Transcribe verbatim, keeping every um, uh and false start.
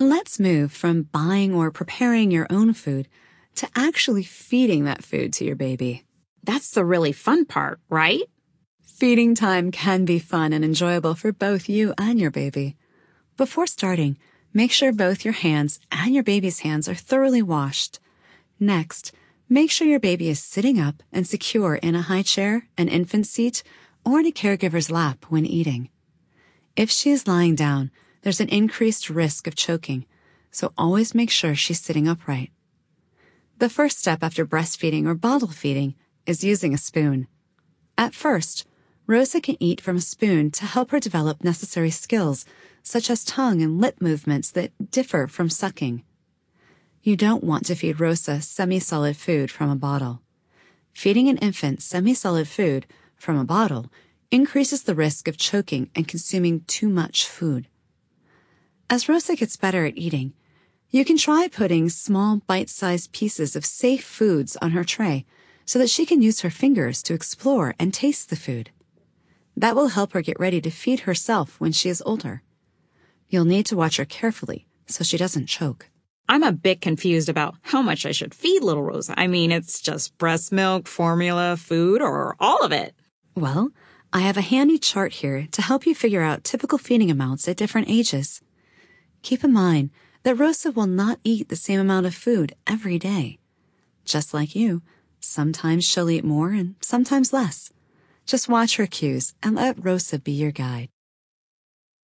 Let's move from buying or preparing your own food to actually feeding that food to your baby. That's the really fun part, right? Feeding time can be fun and enjoyable for both you and your baby. Before starting, make sure both your hands and your baby's hands are thoroughly washed. Next, make sure your baby is sitting up and secure in a high chair, an infant seat, or in a caregiver's lap when eating. If she is lying down, there's an increased risk of choking, so always make sure she's sitting upright. The first step after breastfeeding or bottle feeding is using a spoon. At first, Rosa can eat from a spoon to help her develop necessary skills, such as tongue and lip movements that differ from sucking. You don't want to feed Rosa semi-solid food from a bottle. Feeding an infant semi-solid food from a bottle increases the risk of choking and consuming too much food. As Rosa gets better at eating, you can try putting small bite-sized pieces of safe foods on her tray so that she can use her fingers to explore and taste the food. That will help her get ready to feed herself when she is older. You'll need to watch her carefully so she doesn't choke. I'm a bit confused about how much I should feed little Rosa. I mean, it's just breast milk, formula, food, or all of it. Well, I have a handy chart here to help you figure out typical feeding amounts at different ages. Keep in mind that Rosa will not eat the same amount of food every day. Just like you, sometimes she'll eat more and sometimes less. Just watch her cues and let Rosa be your guide.